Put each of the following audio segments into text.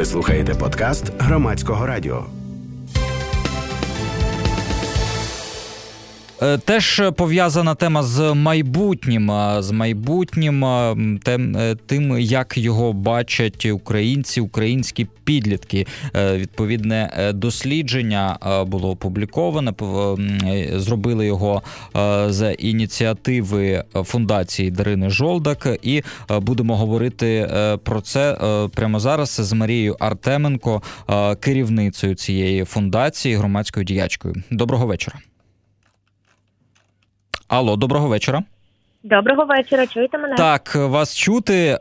Ви слухаєте подкаст Громадського радіо. Теж пов'язана тема з майбутнім, тим, як його бачать українці, українські підлітки. Відповідне дослідження було опубліковане, зробили його за ініціативи фундації Дарини Жолдак, і будемо говорити про це прямо зараз з Марією Артеменко, керівницею цієї фундації, громадською діячкою. Доброго вечора. Алло, доброго вечора. Доброго вечора, чуєте мене? Так, вас чути.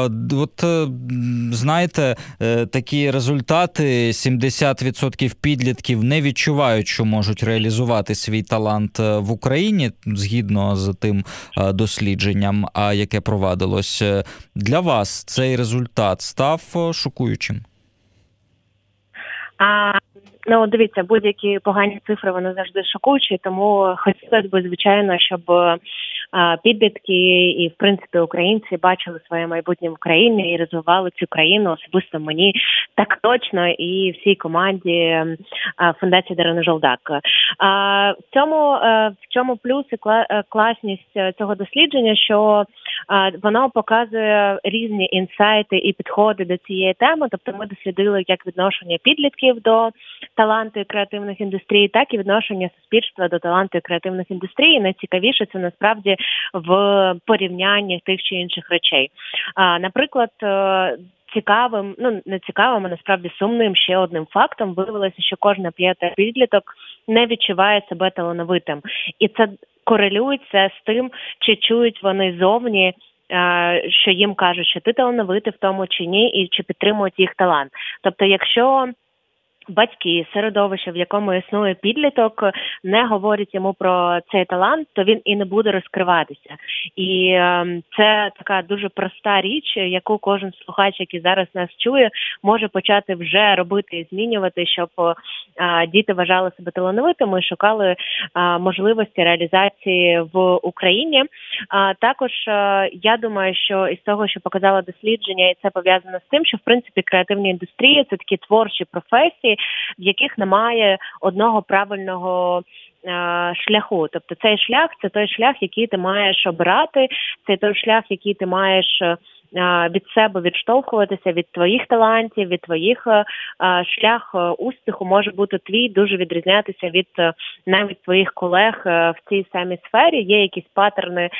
Знаєте, такі результати, 70% підлітків не відчувають, що можуть реалізувати свій талант в Україні, згідно з тим дослідженням, яке провадилось. Для вас цей результат став шокуючим? Дивіться, будь-які погані цифри, вони завжди шокуючі, тому хотілося б, звичайно, щоб підлітки і, в принципі, українці бачили своє майбутнє в Україні і розвивали цю країну, особисто мені так точно, і всій команді фундації Дарини Жолдак. В чому плюс і класність цього дослідження, що воно показує різні інсайти і підходи до цієї теми, тобто ми дослідили як відношення підлітків до таланту і креативних індустрій, так і відношення суспільства до таланту і креативних індустрій. І найцікавіше це насправді в порівнянні тих чи інших речей. Наприклад, цікавим, не цікавим, а насправді сумним ще одним фактом виявилося, що кожна п'ята підліток не відчуває себе талановитим. І це корелюється з тим, чи чують вони зовні, що їм кажуть, що ти талановитий в тому чи ні, і чи підтримують їх талант. Тобто, якщо батьки, середовище, в якому існує підліток, не говорять йому про цей талант, то він і не буде розкриватися. І це така дуже проста річ, яку кожен слухач, який зараз нас чує, може почати вже робити і змінювати, щоб діти вважали себе талановитими і шукали можливості реалізації в Україні. Також я думаю, що із того, що показало дослідження, і це пов'язано з тим, що в принципі креативні індустрії – це такі творчі професії, в яких немає одного правильного шляху. Тобто цей шлях – це той шлях, який ти маєш обирати, це той шлях, який ти маєш від себе відштовхуватися, від твоїх талантів, від твоїх шлях успіху може бути твій, дуже відрізнятися від навіть твоїх колег в цій самій сфері. Є якісь паттерни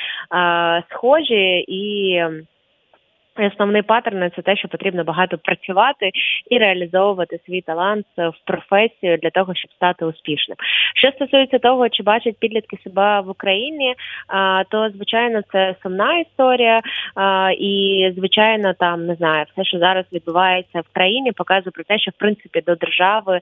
схожі і основний паттерн – це те, що потрібно багато працювати і реалізовувати свій талант в професію для того, щоб стати успішним. Що стосується того, чи бачать підлітки себе в Україні, то, звичайно, це сумна історія. І, звичайно, там, не знаю, все, що зараз відбувається в країні, показує про те, що, в принципі, до держави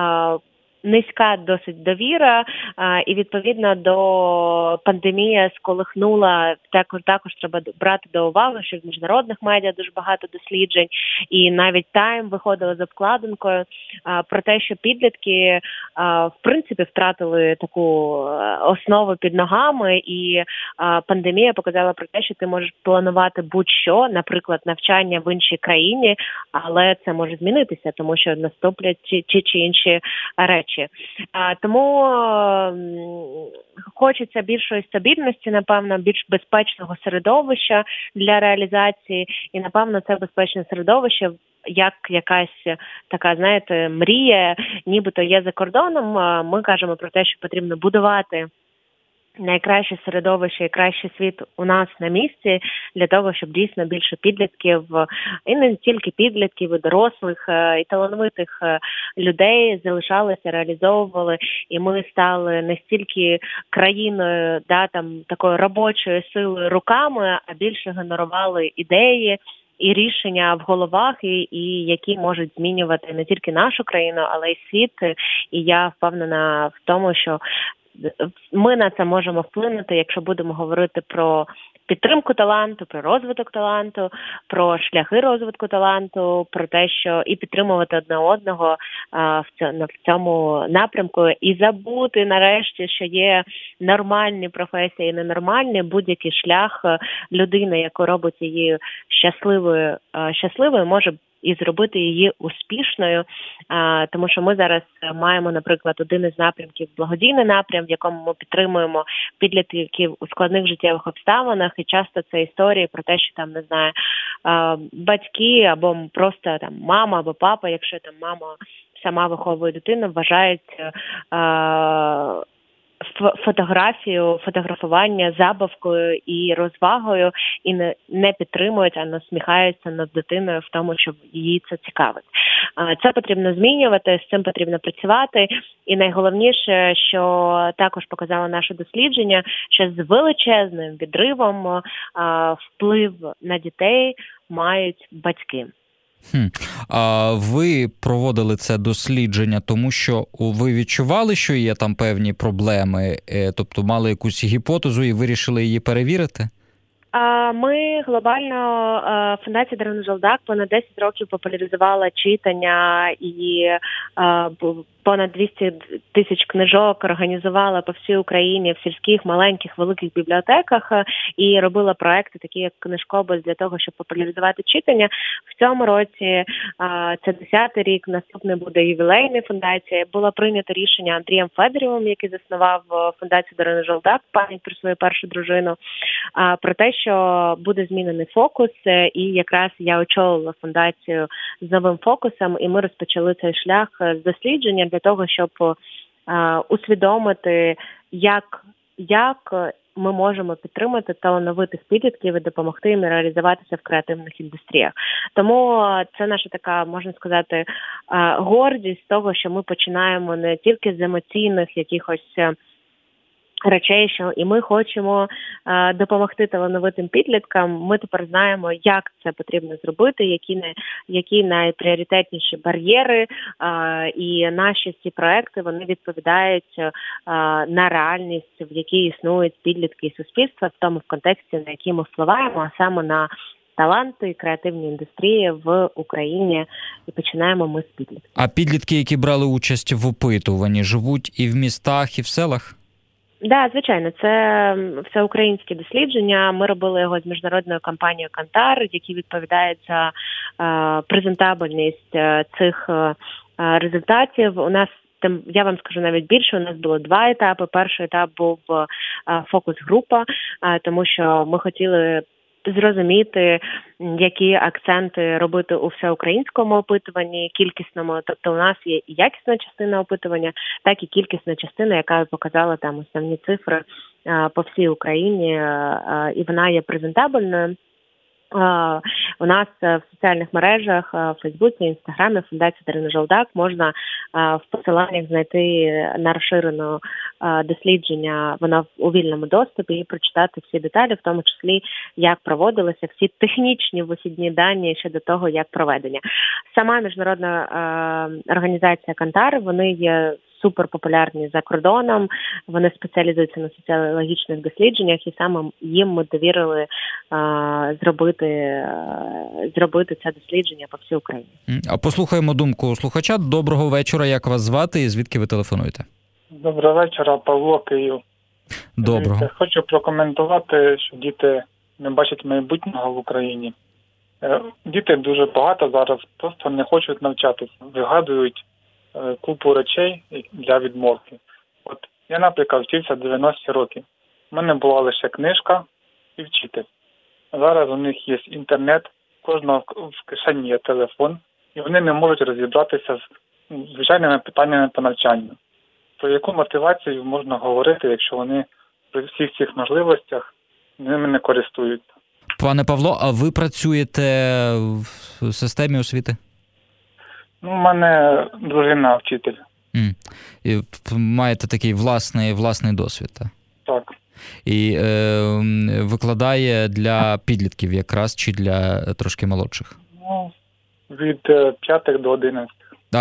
низька досить довіра, і відповідно до пандемія сколихнула, також треба брати до уваги, що в міжнародних медіа дуже багато досліджень, і навіть Time виходила з обкладинкою про те, що підлітки в принципі втратили таку основу під ногами, і пандемія показала про те, що ти можеш планувати будь-що, наприклад, навчання в іншій країні, але це може змінитися, тому що наступлять ті чи інші речі. Тому хочеться більшої стабільності, напевно, більш безпечного середовища для реалізації, і, напевно, це безпечне середовище як якась така, знаєте, мрія, нібито є за кордоном. Ми кажемо про те, що потрібно будувати найкраще середовище і кращий світ у нас на місці для того, щоб дійсно більше підлітків, і не тільки підлітків, і дорослих, і талановитих людей залишалися, реалізовували, і ми стали не стільки країною, такою робочою силою руками, а більше генерували ідеї і рішення в головах, і які можуть змінювати не тільки нашу країну, але й світ. І я впевнена в тому, що ми на це можемо вплинути, якщо будемо говорити про підтримку таланту, про розвиток таланту, про шляхи розвитку таланту, про те, що і підтримувати одне одного в цьому напрямку, і забути нарешті, що є нормальні професії і ненормальні. Будь-який шлях людини, яка робить її щасливою, може і зробити її успішною, тому що ми зараз маємо, наприклад, один із напрямків – благодійний напрям, в якому ми підтримуємо підлітків у складних життєвих обставинах, і часто це історії про те, що там, не знаю, батьки або просто там мама або папа, якщо там мама сама виховує дитину, вважають фотографування забавкою і розвагою і не підтримують, а насміхаються над дитиною в тому, що її це цікавить. Це потрібно змінювати, з цим потрібно працювати. І найголовніше, що також показало наше дослідження, що з величезним відривом вплив на дітей мають батьки. А ви проводили це дослідження, тому що ви відчували, що є там певні проблеми, тобто мали якусь гіпотезу і вирішили її перевірити? Ми глобально, фундація Дарини Жалдак понад 10 років популяризувала читання і понад 200 тисяч книжок організувала по всій Україні в сільських, маленьких, великих бібліотеках і робила проекти, такі як «Книжкобус», для того, щоб популяризувати читання. В цьому році, це 10-й рік, наступний буде ювілейний фундація. Було прийнято рішення Андрієм Федорєвим, який заснував фундацію Дарини Жалдак, пам'ять про свою першу дружину, про те, що буде змінений фокус, і якраз я очолила фундацію з новим фокусом, і ми розпочали цей шлях з дослідження для того, щоб усвідомити, як ми можемо підтримати талановитих підлітків і допомогти їм реалізуватися в креативних індустріях. Тому це наша така, можна сказати, гордість того, що ми починаємо не тільки з емоційних якихось речей, що і ми хочемо допомогти талановитим підліткам. Ми тепер знаємо, як це потрібно зробити, які найпріоритетніші бар'єри, і наші ці проекти, вони відповідають на реальність, в якій існують підлітки і суспільства, в тому в контексті, на який ми впливаємо, а саме на таланти і креативні індустрії в Україні, і починаємо ми з підлітків. А підлітки, які брали участь в опитуванні, живуть і в містах, і в селах? Да, звичайно, це всеукраїнське дослідження. Ми робили його з міжнародною компанією «Кантар», які відповідають за презентабельність цих результатів. У нас, я вам скажу навіть більше, у нас було 2 етапи. Перший етап був фокус-група, тому що ми хотіли зрозуміти, які акценти робити у всеукраїнському опитуванні, кількісному. Тобто у нас є і якісна частина опитування, так і кількісна частина, яка показала там основні цифри по всій Україні, і вона є презентабельною. У нас в соціальних мережах, в Фейсбуці, Інстаграмі, фундації Дарини Жалдак можна в посиланнях знайти на розширене дослідження, воно у вільному доступі, і прочитати всі деталі, в тому числі, як проводилися всі технічні вихідні дані щодо того, як проведення. Сама міжнародна організація «Кантар», вони є суперпопулярні за кордоном, вони спеціалізуються на соціологічних дослідженнях, і саме їм ми довірили зробити це дослідження по всій Україні. А послухаємо думку слухача. Доброго вечора, як вас звати і звідки ви телефонуєте? Доброго вечора, Павло, Київ. Доброго. Хочу прокоментувати, що діти не бачать майбутнього в Україні. Діти дуже багато зараз просто не хочуть навчатися, вигадують купу речей для відмовки. От я, наприклад, вчився 90 років. У мене була лише книжка і вчитель. Зараз у них є інтернет, кожного в кишені є телефон, і вони не можуть розібратися з звичайними питаннями по навчанню. Про яку мотивацію можна говорити, якщо вони при всіх цих можливостях ними не користуються? Пане Павло, а ви працюєте в системі освіти? У мене дружина вчитель. І маєте такий власний досвід, так? Так. І викладає для підлітків якраз, чи для трошки молодших? Від 5 до 11.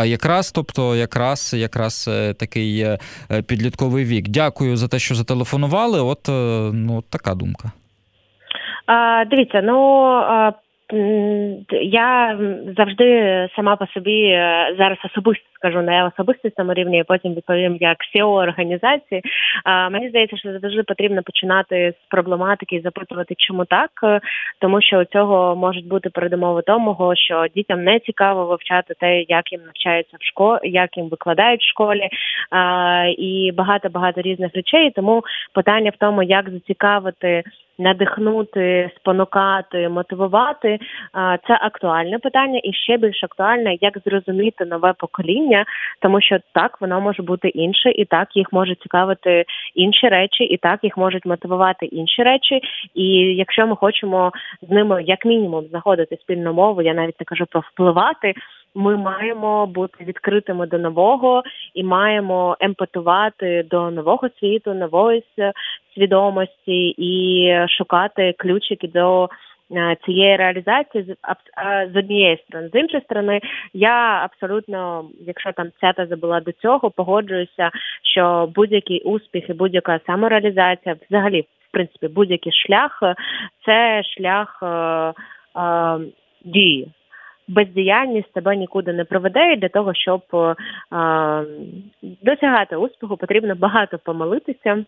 Якраз такий підлітковий вік. Дякую за те, що зателефонували. От така думка. Дивіться, я завжди сама по собі зараз особисто скажу на особистому рівні, і потім відповім як CEO організації. Мені здається, що завжди потрібно починати з проблематики і запитувати, чому так, тому що у цього можуть бути передумови того, що дітям не цікаво вивчати те, як їм навчаються в школі, як їм викладають в школі, і багато різних речей. Тому питання в тому, як зацікавити, надихнути, спонукати, мотивувати – це актуальне питання. І ще більш актуальне, як зрозуміти нове покоління, тому що так, воно може бути інше, і так їх може цікавити інші речі, і так їх можуть мотивувати інші речі. І якщо ми хочемо з ними, як мінімум, знаходити спільну мову, я навіть не кажу про впливати, ми маємо бути відкритими до нового і маємо емпатувати до нового світу, нової свідомості і шукати ключики до цієї реалізації з однієї сторони. З іншої сторони, я абсолютно, якщо там ця теза була до цього, погоджуюся, що будь-який успіх і будь-яка самореалізація, взагалі, в принципі, будь-який шлях – це шлях дії. Бездіяльність тебе нікуди не приведе, і для того, щоб досягати успіху, потрібно багато помилитися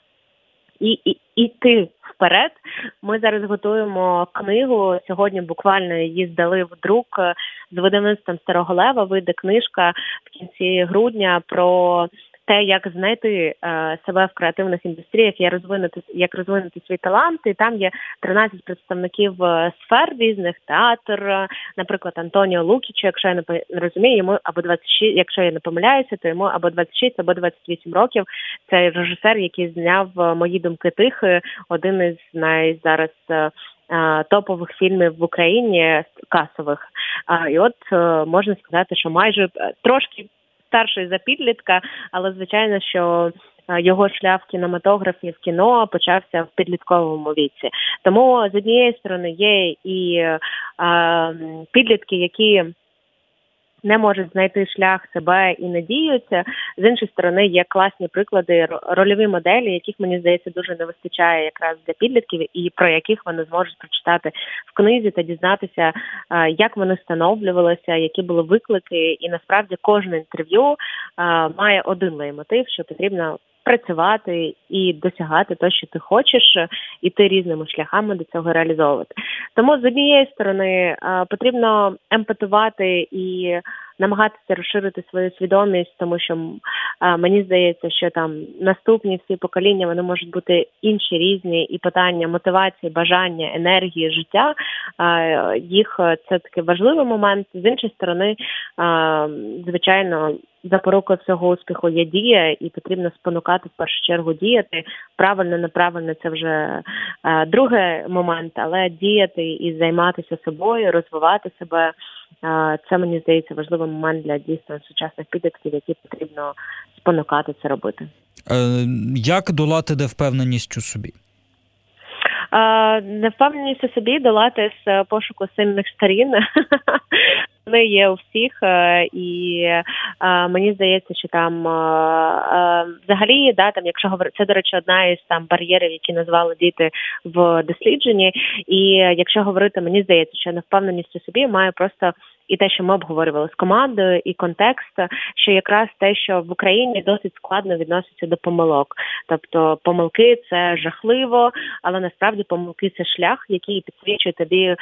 і йти вперед. Ми зараз готуємо книгу, сьогодні буквально її здали в друк з видавництвом Старого Лева, вийде книжка в кінці грудня про те, як знайти себе в креативних індустріях, як розвинути свій талант. І там є 13 представників сфер різних, театр, наприклад, Антоніо Лукічо, якщо я не розумію, йому або 26, якщо я не помиляюся, то йому або 26, або 28 років. Це режисер, який зняв «Мої думки тихі», один із зараз топових фільмів в Україні, касових. І от можна сказати, що майже трошки старший за підлітка, але звичайно, що його шлях в кінематографі, в кіно почався в підлітковому віці. Тому з однієї сторони є і підлітки, які не можуть знайти шлях себе і надіються. З іншої сторони, є класні приклади, рольові моделі, яких, мені здається, дуже не вистачає якраз для підлітків, і про яких вони зможуть прочитати в книзі та дізнатися, як вони встановлювалися, які були виклики. І насправді кожне інтерв'ю має один лейтмотив, що потрібно працювати і досягати те, що ти хочеш, іти різними шляхами до цього реалізовувати. Тому з однієї сторони потрібно емпатувати і намагатися розширити свою свідомість, тому що мені здається, що там наступні всі покоління, вони можуть бути інші, різні, і питання мотивації, бажання, енергії, життя, їх це такий важливий момент. З іншої сторони, звичайно, запорукою всього успіху є дія, і потрібно спонукати в першу чергу діяти. Правильно, неправильно – це вже другий момент, але діяти і займатися собою, розвивати себе – це, мені здається, важливий момент для дійсно сучасних підлітків, які потрібно спонукати це робити. Як долати невпевненість у собі? Невпевненість у собі долати з пошуку сильних сторін. Вони є у всіх, і мені здається, що там взагалі, там, якщо говорити, це, до речі, одна із там бар'єрів, які назвали діти в дослідженні, і якщо говорити, мені здається, що невпевненість у собі має просто і те, що ми обговорювали з командою, і контекст, що якраз те, що в Україні досить складно відноситься до помилок. Тобто помилки – це жахливо, але насправді помилки – це шлях, який підсвічує тобі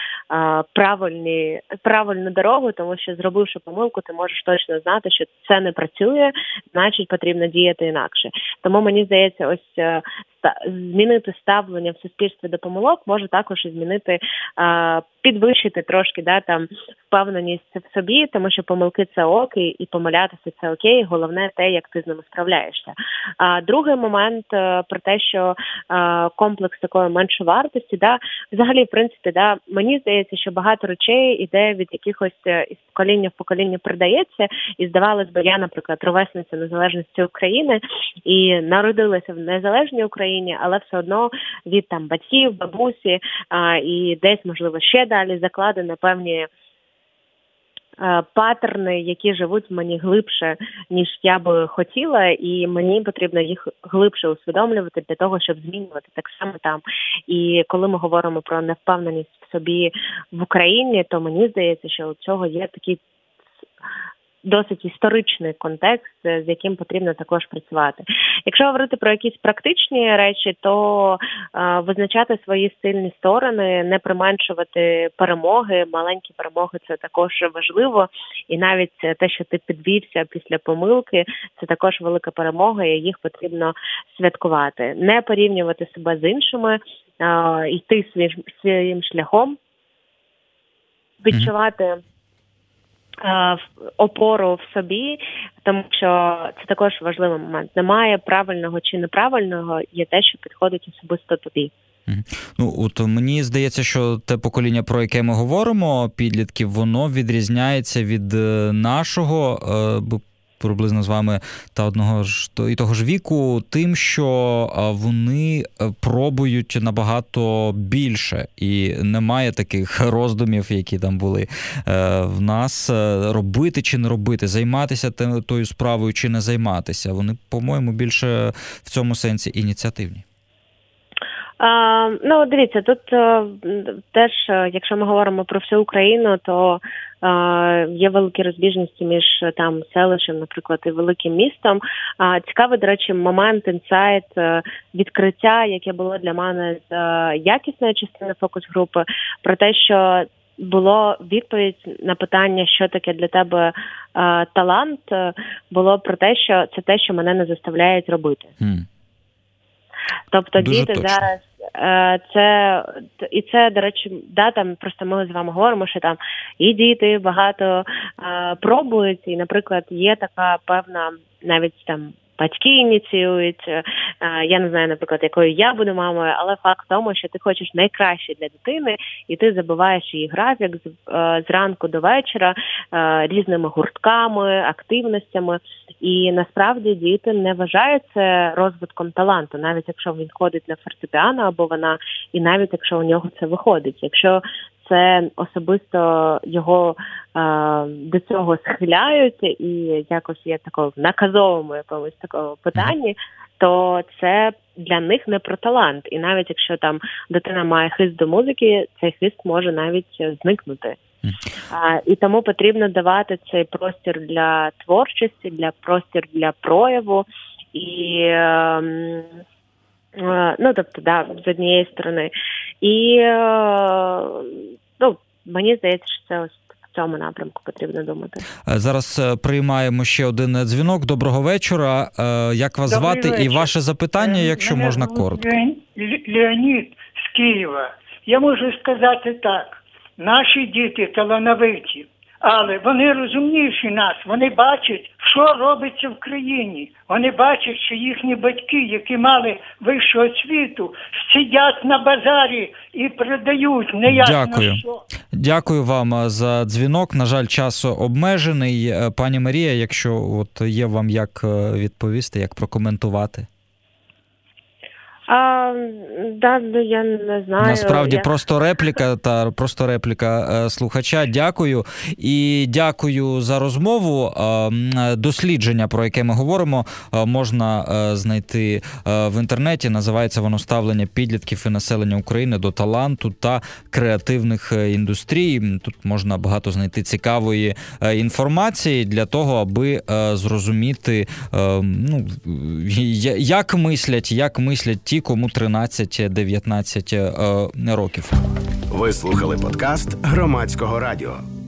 правильну дорогу, тому що, зробивши помилку, ти можеш точно знати, що це не працює, значить потрібно діяти інакше. Тому, мені здається, ось змінити ставлення в суспільстві до помилок може також і змінити, підвищити трошки там впевненість в собі, тому що помилки – це ок, і помилятися – це окей, головне те, як ти з ними справляєшся. Другий момент про те, що комплекс такої меншовартості, взагалі, в принципі, мені здається, що багато речей іде від якихось із покоління в покоління передається, і здавалось би, я, наприклад, ровесниця незалежності України і народилася в незалежній Україні, але все одно від там батьків, бабусі і десь, можливо, ще далі закладені певні паттерни, які живуть в мені глибше, ніж я би хотіла, і мені потрібно їх глибше усвідомлювати для того, щоб змінювати так само там. І коли ми говоримо про невпевненість в собі в Україні, то мені здається, що у цього є такий досить історичний контекст, з яким потрібно також працювати. Якщо говорити про якісь практичні речі, то визначати свої сильні сторони, не применшувати перемоги. Маленькі перемоги – це також важливо. І навіть те, що ти підвівся після помилки, це також велика перемога, і їх потрібно святкувати. Не порівнювати себе з іншими, йти своїм шляхом, відчувати опору в собі, тому що це також важливий момент. Немає правильного чи неправильного, є те, що підходить особисто тобі. Ну, от мені здається, що те покоління, про яке ми говоримо, підлітків, воно відрізняється від нашого, приблизно з вами та одного ж і того ж віку, тим, що вони пробують набагато більше, і немає таких роздумів, які там були в нас, робити чи не робити, займатися тою справою чи не займатися. Вони, по-моєму, більше в цьому сенсі ініціативні. Ну, дивіться, тут теж, якщо ми говоримо про всю Україну, то є великі розбіжності між там селищем, наприклад, і великим містом. Цікавий, до речі, момент, інсайт, відкриття, яке було для мене з якісної частини фокус-групи, про те, що було відповідь на питання, що таке для тебе талант, було про те, що це те, що мене не заставляють робити. Тобто дуже діти точно. зараз це, до речі, там просто ми з вами говоримо, що там і діти багато пробують, і, наприклад, є така певна, навіть там батьки ініціюють, я не знаю, наприклад, якою я буду мамою, але факт в тому, що ти хочеш найкраще для дитини, і ти забиваєш її графік зранку до вечора різними гуртками, активностями, і насправді діти не вважають це розвитком таланту, навіть якщо він ходить на фортепіано або вона, і навіть якщо у нього це виходить. Якщо це особисто його до цього схиляють і якось є такого наказовому якомусь такому питанні, то це для них не про талант. І навіть якщо там дитина має хист до музики, цей хист може навіть зникнути. І тому потрібно давати цей простір для творчості, простір для прояву. І, тобто, з однієї сторони. І, мені здається, що це ось в цьому напрямку потрібно думати. Зараз приймаємо ще один дзвінок. Доброго вечора. Як вас звати і ваше запитання, якщо можна коротко? Леонід з Києва. Я можу сказати так. Наші діти талановиті, але вони розумніші нас. Вони бачать, що робиться в країні. Вони бачать, що їхні батьки, які мали вищу освіту, сидять на базарі і продають неясно що. Дякую вам за дзвінок. На жаль, час обмежений. Пані Марія, якщо є вам як відповісти, як прокоментувати? Я не знаю. Насправді просто репліка слухача. Дякую. І дякую за розмову. Дослідження, про яке ми говоримо, можна знайти в інтернеті. Називається воно «Ставлення підлітків і населення України до таланту та креативних індустрій». Тут можна багато знайти цікавої інформації для того, аби зрозуміти, як мислять ті, кому 13-19 років. Ви слухали подкаст Громадського радіо.